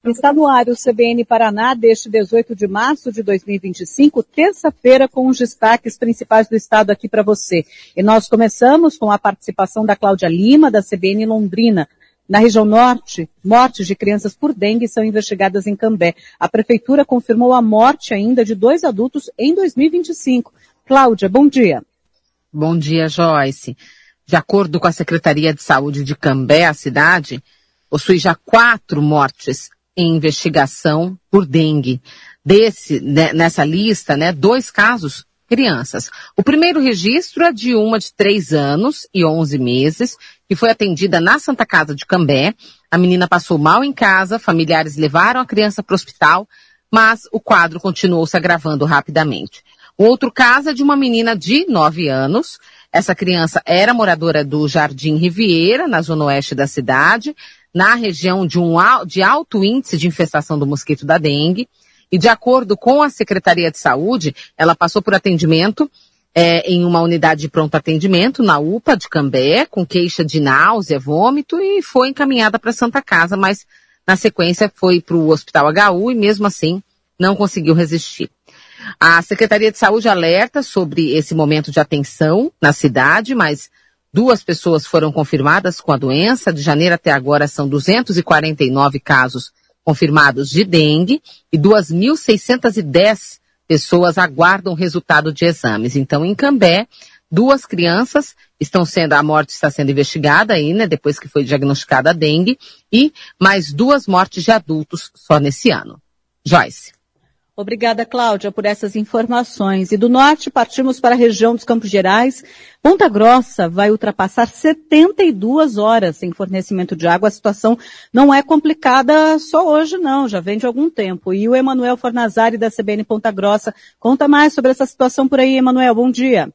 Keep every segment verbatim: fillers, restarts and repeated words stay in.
Está no ar o C B N Paraná deste dezoito de março de dois mil e vinte e cinco, terça-feira, com os destaques principais do estado aqui para você. E nós começamos com a participação da Cláudia Lima, da C B N Londrina. Na região norte, mortes de crianças por dengue são investigadas em Cambé. A prefeitura confirmou a morte ainda de dois adultos em dois mil e vinte e cinco. Cláudia, bom dia. Bom dia, Joyce. De acordo com a Secretaria de Saúde de Cambé, a cidade possui já quatro mortes em investigação por dengue. Desse, né, nessa lista, né, dois casos, crianças. O primeiro registro é de uma de três anos e onze meses, que foi atendida na Santa Casa de Cambé. A menina passou mal em casa, familiares levaram a criança para o hospital, mas o quadro continuou se agravando rapidamente. O outro caso é de uma menina de nove anos. Essa criança era moradora do Jardim Riviera, na zona oeste da cidade, na região de, um, de alto índice de infestação do mosquito da dengue. E de acordo com a Secretaria de Saúde, ela passou por atendimento é, em uma unidade de pronto atendimento, na U P A de Cambé, com queixa de náusea, vômito, e foi encaminhada para a Santa Casa, mas na sequência foi para o Hospital H U e mesmo assim não conseguiu resistir. A Secretaria de Saúde alerta sobre esse momento de atenção na cidade, mas duas pessoas foram confirmadas com a doença. De janeiro até agora são duzentos e quarenta e nove casos confirmados de dengue e duas mil seiscentas e dez pessoas aguardam o resultado de exames. Então, em Cambé, duas crianças estão sendo, a morte está sendo investigada aí, né, depois que foi diagnosticada a dengue, e mais duas mortes de adultos só nesse ano. Joyce. Obrigada, Cláudia, por essas informações. E do norte partimos para a região dos Campos Gerais. Ponta Grossa vai ultrapassar setenta e duas horas sem fornecimento de água. A situação não é complicada só hoje, não, já vem de algum tempo. E o Emanuel Fornazari, da C B N Ponta Grossa, conta mais sobre essa situação por aí. Emanuel, bom dia.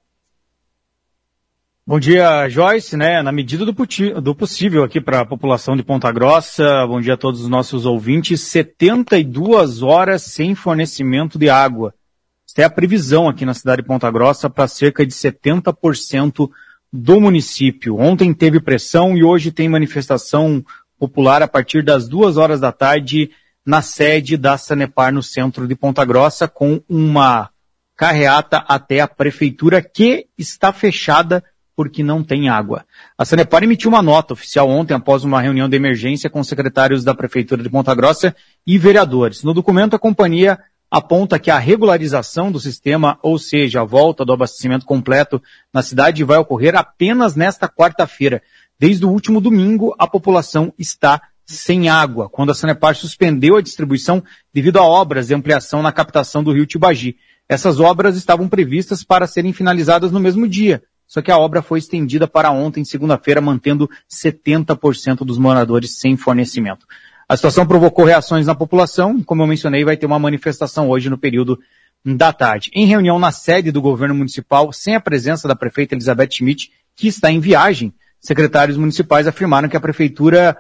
Bom dia, Joyce, né? Na medida do, do possível aqui para a população de Ponta Grossa, bom dia a todos os nossos ouvintes, setenta e duas horas sem fornecimento de água. Esta é a previsão aqui na cidade de Ponta Grossa para cerca de setenta por cento do município. Ontem teve pressão e hoje tem manifestação popular a partir das duas horas da tarde na sede da Sanepar no centro de Ponta Grossa, com uma carreata até a prefeitura que está fechada porque não tem água. A Sanepar emitiu uma nota oficial ontem após uma reunião de emergência com secretários da Prefeitura de Ponta Grossa e vereadores. No documento, a companhia aponta que a regularização do sistema, ou seja, a volta do abastecimento completo na cidade, vai ocorrer apenas nesta quarta-feira. Desde o último domingo, a população está sem água, quando a Sanepar suspendeu a distribuição devido a obras de ampliação na captação do rio Tibagi. Essas obras estavam previstas para serem finalizadas no mesmo dia. Só que a obra foi estendida para ontem, segunda-feira, mantendo setenta por cento dos moradores sem fornecimento. A situação provocou reações na população e, como eu mencionei, vai ter uma manifestação hoje no período da tarde. Em reunião na sede do governo municipal, sem a presença da prefeita Elizabeth Schmidt, que está em viagem, secretários municipais afirmaram que a prefeitura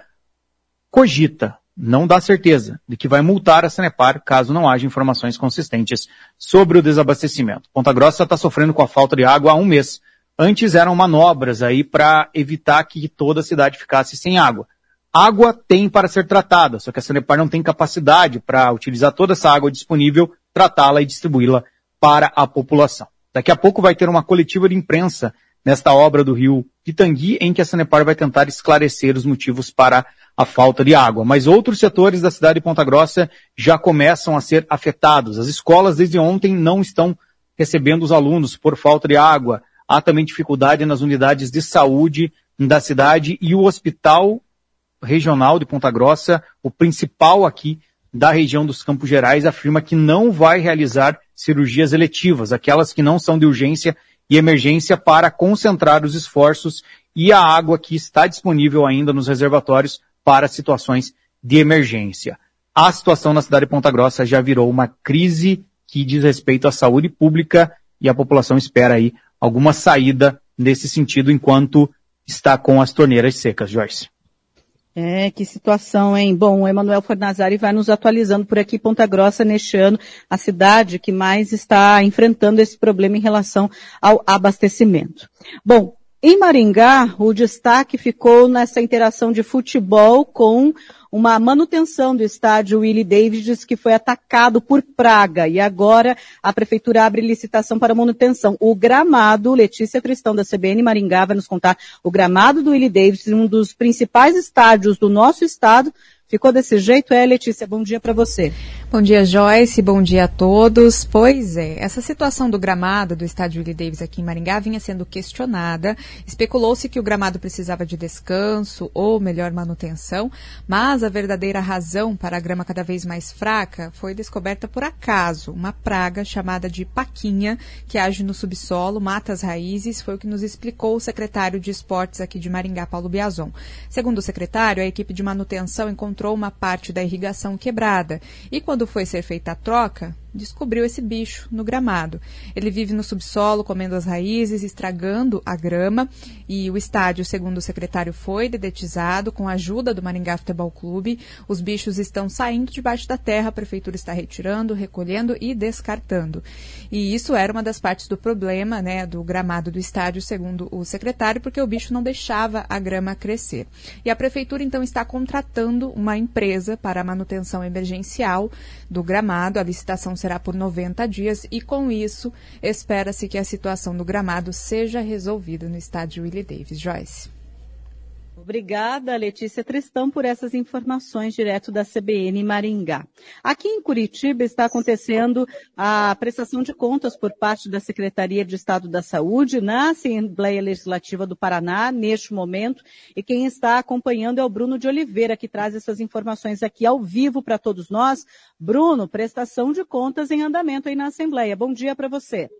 cogita, não dá certeza, de que vai multar a Sanepar caso não haja informações consistentes sobre o desabastecimento. Ponta Grossa está sofrendo com a falta de água há um mês. Antes eram manobras aí para evitar que toda a cidade ficasse sem água. Água tem para ser tratada, só que a Sanepar não tem capacidade para utilizar toda essa água disponível, tratá-la e distribuí-la para a população. Daqui a pouco vai ter uma coletiva de imprensa nesta obra do rio Pitangui, em que a Sanepar vai tentar esclarecer os motivos para a falta de água. Mas outros setores da cidade de Ponta Grossa já começam a ser afetados. As escolas desde ontem não estão recebendo os alunos por falta de água. Há também dificuldade nas unidades de saúde da cidade e o Hospital Regional de Ponta Grossa, o principal aqui da região dos Campos Gerais, afirma que não vai realizar cirurgias eletivas, aquelas que não são de urgência e emergência, para concentrar os esforços e a água que está disponível ainda nos reservatórios para situações de emergência. A situação na cidade de Ponta Grossa já virou uma crise que diz respeito à saúde pública e a população espera aí alguma saída nesse sentido enquanto está com as torneiras secas, Joyce. É, que situação, hein? Bom, o Emanuel Fornazari vai nos atualizando por aqui. Ponta Grossa, neste ano, a cidade que mais está enfrentando esse problema em relação ao abastecimento. Bom, Em Maringá, o destaque ficou nessa interação de futebol com uma manutenção do estádio Willie Davis, que foi atacado por praga. E agora a prefeitura abre licitação para manutenção. O gramado, Letícia Tristão, da C B N Maringá, vai nos contar o gramado do Willie Davis, um dos principais estádios do nosso estado. Ficou desse jeito? É, Letícia, bom dia para você. Bom dia, Joyce, bom dia a todos. Pois é, essa situação do gramado do estádio Willie Davis aqui em Maringá vinha sendo questionada. Especulou-se que o gramado precisava de descanso ou melhor manutenção, mas a verdadeira razão para a grama cada vez mais fraca foi descoberta por acaso. Uma praga chamada de paquinha, que age no subsolo, mata as raízes, foi o que nos explicou o secretário de esportes aqui de Maringá, Paulo Biazon. Segundo o secretário, a equipe de manutenção encontrou uma parte da irrigação quebrada e quando foi ser feita a troca, descobriu esse bicho no gramado. Ele vive no subsolo, comendo as raízes, estragando a grama, e o estádio, segundo o secretário, foi dedetizado com a ajuda do Maringá Futebol Clube. Os bichos estão saindo debaixo da terra, a prefeitura está retirando, recolhendo e descartando. E isso era uma das partes do problema, né, do gramado do estádio, segundo o secretário, porque o bicho não deixava a grama crescer. E a prefeitura, então, está contratando uma empresa para a manutenção emergencial do gramado. A licitação será por noventa dias e, com isso, espera-se que a situação do gramado seja resolvida no estádio Willie Davis. Joyce. Obrigada, Letícia Tristão, por essas informações direto da C B N Maringá. Aqui em Curitiba está acontecendo a prestação de contas por parte da Secretaria de Estado da Saúde na Assembleia Legislativa do Paraná, neste momento, e quem está acompanhando é o Bruno de Oliveira, que traz essas informações aqui ao vivo para todos nós. Bruno, prestação de contas em andamento aí na Assembleia. Bom dia para você.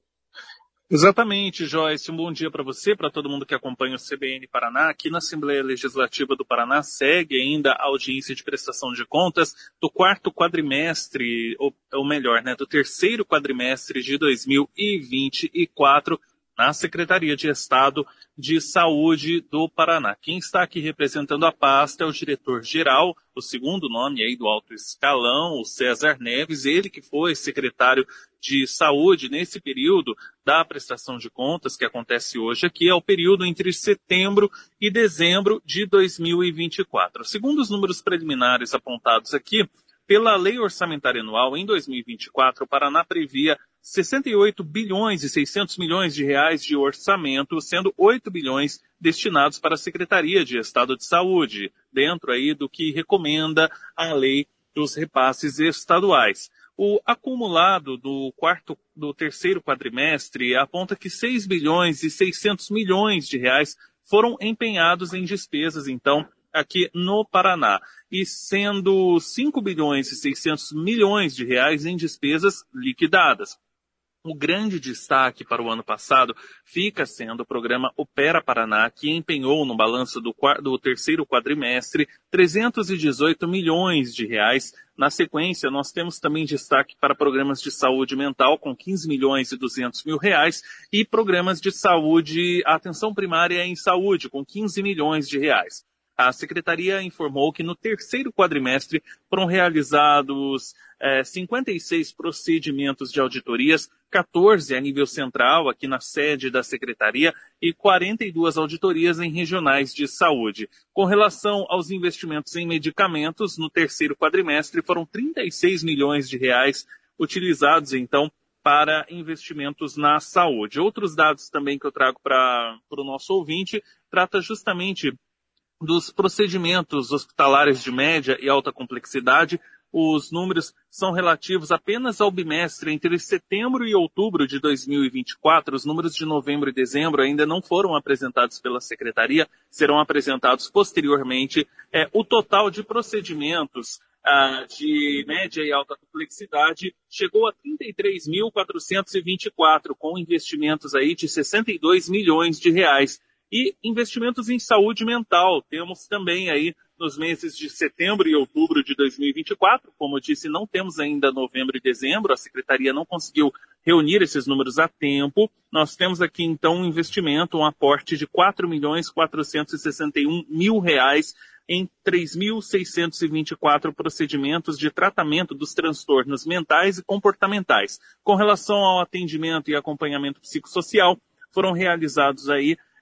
Exatamente, Joyce. Um bom dia para você, para todo mundo que acompanha o C B N Paraná. Aqui na Assembleia Legislativa do Paraná segue ainda a audiência de prestação de contas do quarto quadrimestre, ou, ou melhor, né, do terceiro quadrimestre de dois mil e vinte e quatro, na Secretaria de Estado de Saúde do Paraná. Quem está aqui representando a pasta é o diretor-geral, o segundo nome aí do alto escalão, o César Neves, ele que foi secretário de Saúde nesse período da prestação de contas que acontece hoje aqui, é o período entre setembro e dezembro de dois mil e vinte e quatro. Segundo os números preliminares apontados aqui, pela Lei Orçamentária Anual, em dois mil e vinte e quatro, o Paraná previa sessenta e oito bilhões e seiscentos milhões de reais de orçamento, sendo oito bilhões destinados para a Secretaria de Estado de Saúde, dentro aí do que recomenda a lei dos repasses estaduais. O acumulado do quarto, do terceiro quadrimestre aponta que seis bilhões e seiscentos milhões de reais foram empenhados em despesas, então, aqui no Paraná, e sendo cinco bilhões e seiscentos milhões de reais em despesas liquidadas. O grande destaque para o ano passado fica sendo o programa Opera Paraná, que empenhou no balanço do, do terceiro quadrimestre trezentos e dezoito milhões de reais. Na sequência, nós temos também destaque para programas de saúde mental com quinze milhões e duzentos mil reais e programas de saúde, atenção primária em saúde com quinze milhões de reais. A Secretaria informou que no terceiro quadrimestre foram realizados eh, cinquenta e seis procedimentos de auditorias, quatorze a nível central, aqui na sede da Secretaria, e quarenta e duas auditorias em regionais de saúde. Com relação aos investimentos em medicamentos, no terceiro quadrimestre foram trinta e seis milhões de reais utilizados, então, para investimentos na saúde. Outros dados também que eu trago para o nosso ouvinte, trata justamente dos procedimentos hospitalares de média e alta complexidade. Os números são relativos apenas ao bimestre entre setembro e outubro de dois mil e vinte e quatro. Os números de novembro e dezembro ainda não foram apresentados pela Secretaria, serão apresentados posteriormente. É, o total de procedimentos ah, de média e alta complexidade chegou a trinta e três mil quatrocentos e vinte e quatro, com investimentos aí de sessenta e dois milhões de reais. E investimentos em saúde mental, temos também aí nos meses de setembro e outubro de dois mil e vinte e quatro, como eu disse, não temos ainda novembro e dezembro, a Secretaria não conseguiu reunir esses números a tempo. Nós temos aqui então um investimento, um aporte de quatro milhões quatrocentos e sessenta e um mil reais em três mil seiscentos e vinte e quatro procedimentos de tratamento dos transtornos mentais e comportamentais. Com relação ao atendimento e acompanhamento psicossocial, foram realizados aí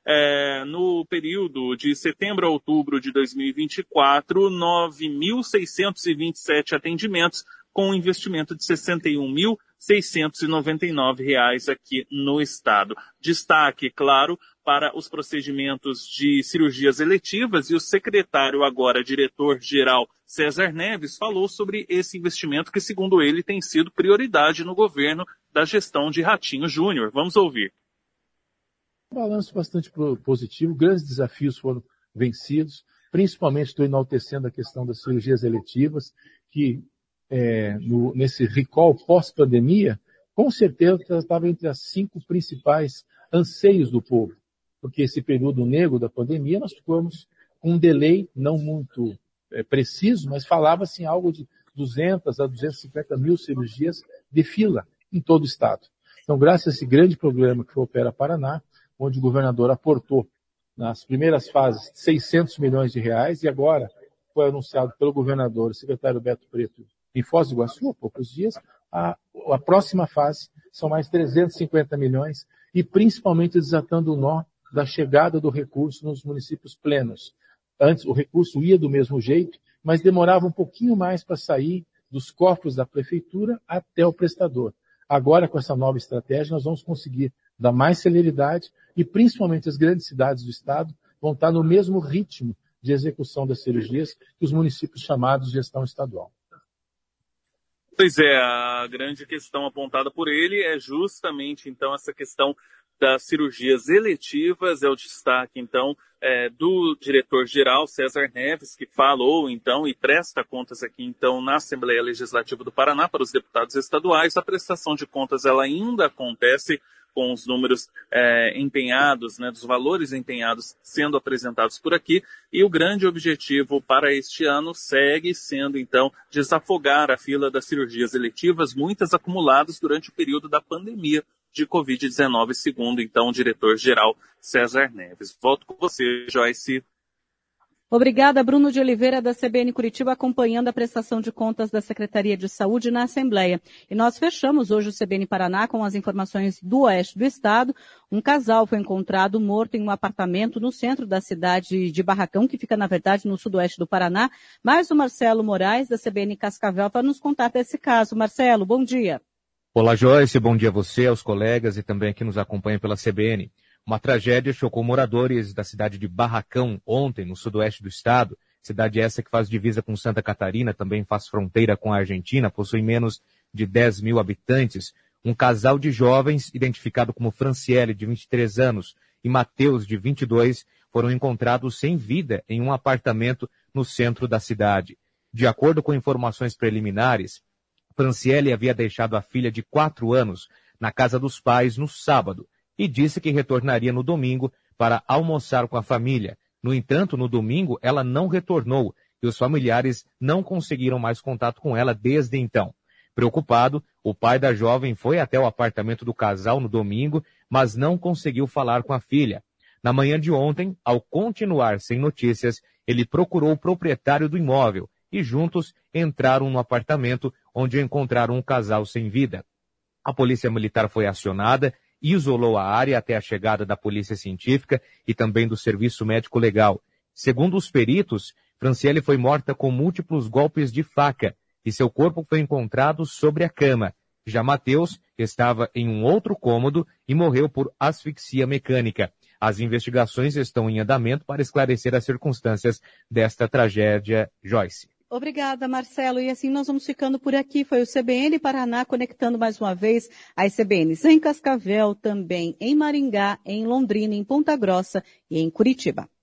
é, no período de setembro a outubro de dois mil e vinte e quatro, nove mil seiscentos e vinte e sete atendimentos, com um investimento de sessenta e um mil seiscentos e noventa e nove reais aqui no estado. Destaque, claro, para os procedimentos de cirurgias eletivas, e o secretário, agora diretor-geral, César Neves, falou sobre esse investimento que, segundo ele, tem sido prioridade no governo da gestão de Ratinho Júnior. Vamos ouvir. Um balanço bastante positivo, grandes desafios foram vencidos, principalmente estou enaltecendo a questão das cirurgias eletivas, que é, no, nesse recall pós-pandemia, com certeza estava entre as cinco principais anseios do povo, porque esse período negro da pandemia nós ficamos com um delay não muito é, preciso, mas falava-se em algo de duzentas a duzentas e cinquenta mil cirurgias de fila em todo o estado. Então, graças a esse grande programa que foi o Opera Paraná, onde o governador aportou nas primeiras fases seiscentos milhões de reais, e agora foi anunciado pelo governador, o secretário Beto Preto, em Foz do Iguaçu, há poucos dias, a, a próxima fase são mais trezentos e cinquenta milhões, e principalmente desatando o nó da chegada do recurso nos municípios plenos. Antes o recurso ia do mesmo jeito, mas demorava um pouquinho mais para sair dos cofres da prefeitura até o prestador. Agora, com essa nova estratégia, nós vamos conseguir dar mais celeridade e, principalmente, as grandes cidades do estado vão estar no mesmo ritmo de execução das cirurgias que os municípios chamados de gestão estadual. Pois é, a grande questão apontada por ele é justamente, então, essa questão das cirurgias eletivas, é o destaque, então, é, do diretor-geral César Neves, que falou, então, e presta contas aqui, então, na Assembleia Legislativa do Paraná para os deputados estaduais. A prestação de contas, ela ainda acontece com os números é, empenhados, né, dos valores empenhados sendo apresentados por aqui, e o grande objetivo para este ano segue sendo, então, desafogar a fila das cirurgias eletivas, muitas acumuladas durante o período da pandemia de covid dezenove, segundo, então, o diretor-geral César Neves. Volto com você, Joyce. Obrigada, Bruno de Oliveira, da C B N Curitiba, acompanhando a prestação de contas da Secretaria de Saúde na Assembleia. E nós fechamos hoje o C B N Paraná com as informações do oeste do estado. Um casal foi encontrado morto em um apartamento no centro da cidade de Barracão, que fica, na verdade, no sudoeste do Paraná. Mas o Marcelo Moraes, da C B N Cascavel, vai nos contar desse caso. Marcelo, bom dia. Olá, Joyce, bom dia a você, aos colegas e também que nos acompanham pela C B N. Uma tragédia chocou moradores da cidade de Barracão ontem, no sudoeste do estado. Cidade essa que faz divisa com Santa Catarina, também faz fronteira com a Argentina, possui menos de dez mil habitantes. Um casal de jovens, identificado como Franciele, de vinte e três anos, e Mateus, de vinte e dois, foram encontrados sem vida em um apartamento no centro da cidade. De acordo com informações preliminares, Franciele havia deixado a filha de quatro anos na casa dos pais no sábado, e disse que retornaria no domingo para almoçar com a família. No entanto, no domingo, ela não retornou e os familiares não conseguiram mais contato com ela desde então. Preocupado, o pai da jovem foi até o apartamento do casal no domingo, mas não conseguiu falar com a filha. Na manhã de ontem, ao continuar sem notícias, ele procurou o proprietário do imóvel e juntos entraram no apartamento onde encontraram um casal sem vida. A polícia militar foi acionada, isolou a área até a chegada da polícia científica e também do serviço médico legal. Segundo os peritos, Franciele foi morta com múltiplos golpes de faca e seu corpo foi encontrado sobre a cama. Já Mateus estava em um outro cômodo e morreu por asfixia mecânica. As investigações estão em andamento para esclarecer as circunstâncias desta tragédia, Joyce. Obrigada, Marcelo. E assim nós vamos ficando por aqui. Foi o C B N Paraná conectando mais uma vez as C B Ns em Cascavel, também em Maringá, em Londrina, em Ponta Grossa e em Curitiba.